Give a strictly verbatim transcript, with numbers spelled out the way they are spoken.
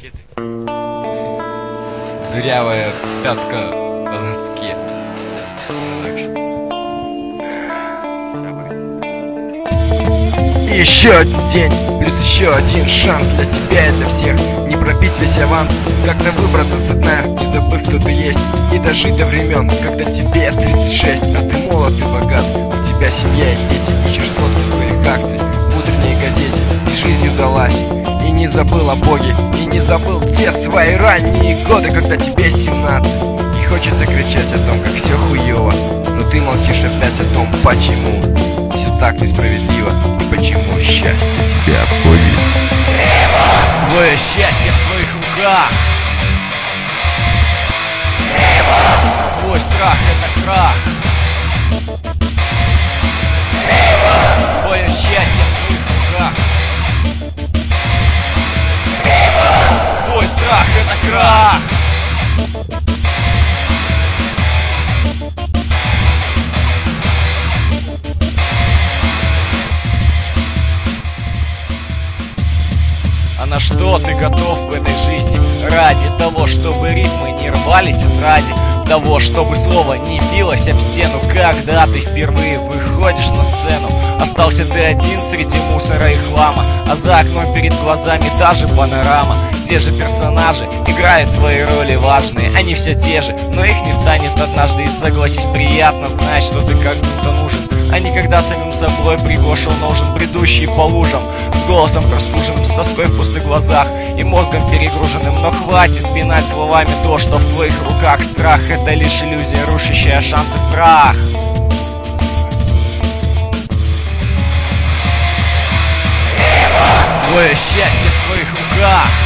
ракеты. Дырявая пятка по носке. Еще один день, плюс еще один шанс для тебя и для всех. Не пропить весь аванс, как-то выбраться со дна, не забыв, кто ты есть, и дожить до времен, когда тебе тридцать шесть, а ты молод и богат. У тебя семья и дети, ищешь сводки своих акций в утренней газете, и жизнь удалась. И не забыл о Боге, и не забыл те свои ранние годы, когда тебе семнадцать. И хочется кричать о том, как все хуёво, но ты молчишь опять о том, почему все так несправедливо, и почему счастье тебя обходит. Твое счастье в твоих руках. Твой страх — это крах. Твое счастье в твоих руках. Твой страх — это крах. А на что ты готов в этой жизни? Ради того, чтобы рифмы не рвали тетради, того, чтобы слово не билось об стену. Когда ты впервые выходишь на сцену, остался ты один среди мусора и хлама, а за окном перед глазами та же панорама. Те же персонажи играют свои роли важные, они все те же, но их не станет однажды. И согласись, приятно знать, что ты как будто нужен, а не когда самим собой приглашен нужен, бредущий по лужам, с голосом простуженным, с тоской в пустых глазах и мозгом перегруженным. Но хватит пинать словами то, что в твоих руках. Страх — это лишь иллюзия, рушащая шансы в прах. Твое счастье в твоих руках.